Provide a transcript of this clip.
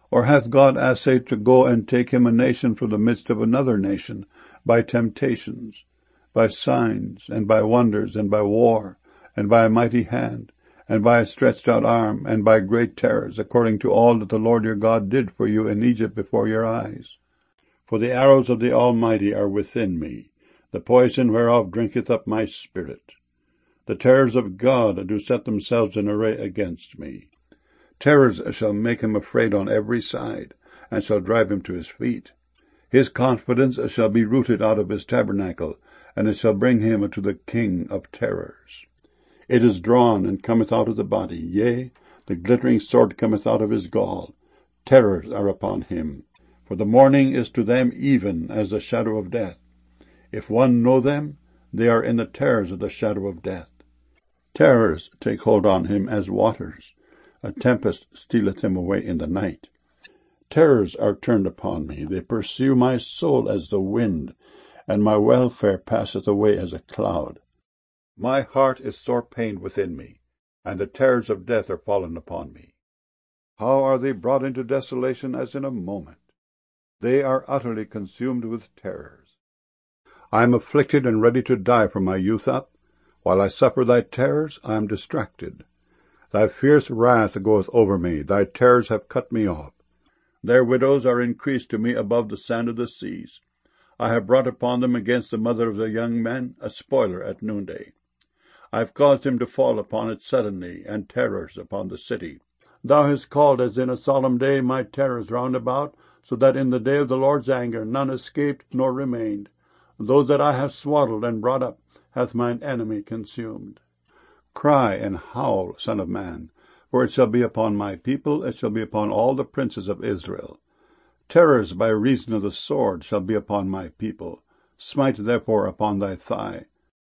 Or hath God assayed to go and take him a nation from the midst of another nation, by temptations, by signs, and by wonders, and by war, and by a mighty hand, and by a stretched out arm, and by great terrors, according to all that the Lord your God did for you in Egypt before your eyes? For the arrows of the Almighty are within me, the poison whereof drinketh up my spirit. The terrors of God do set themselves in array against me. Terrors shall make him afraid on every side, and shall drive him to his feet. His confidence shall be rooted out of his tabernacle, and it shall bring him to the king of terrors. It is drawn and cometh out of the body, yea, the glittering sword cometh out of his gall. Terrors are upon him. For the morning is to them even as the shadow of death. If one know them, they are in the terrors of the shadow of death. Terrors take hold on him as waters. A tempest stealeth him away in the night. Terrors are turned upon me. They pursue my soul as the wind, and my welfare passeth away as a cloud. My heart is sore pained within me, and the terrors of death are fallen upon me. How are they brought into desolation as in a moment? They are utterly consumed with terrors. I am afflicted and ready to die from my youth up. While I suffer thy terrors, I am distracted. Thy fierce wrath goeth over me, thy terrors have cut me off. Their widows are increased to me above the sand of the seas. I have brought upon them against the mother of their young men a spoiler at noonday. I have caused him to fall upon it suddenly, and terrors upon the city. Thou hast called as in a solemn day my terrors round about, so that in the day of the Lord's anger none escaped nor remained. Those that I have swaddled and brought up hath mine enemy consumed. Cry and howl, son of man, for it shall be upon my people, it shall be upon all the princes of Israel. Terrors by reason of the sword shall be upon my people. Smite therefore upon thy thigh,